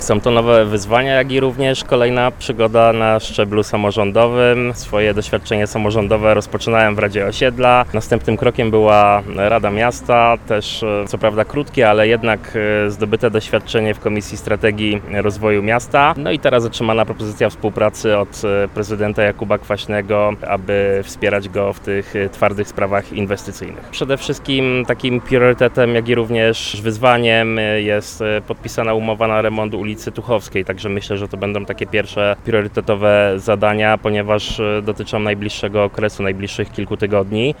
Są to nowe wyzwania, jak i również kolejna przygoda na szczeblu samorządowym. Swoje doświadczenie samorządowe rozpoczynałem w Radzie Osiedla. Następnym krokiem była Rada Miasta, też co prawda krótkie, ale jednak zdobyte doświadczenie w Komisji Strategii Rozwoju Miasta. No i teraz otrzymana propozycja współpracy od prezydenta Jakuba Kwaśnego, aby wspierać go w tych twardych sprawach inwestycyjnych. Przede wszystkim takim priorytetem, jak i również wyzwaniem jest podpisana umowa na remont ulicy Tuchowskiej, także myślę, że to będą takie pierwsze priorytetowe zadania, ponieważ dotyczą najbliższego okresu, najbliższych kilku tygodni.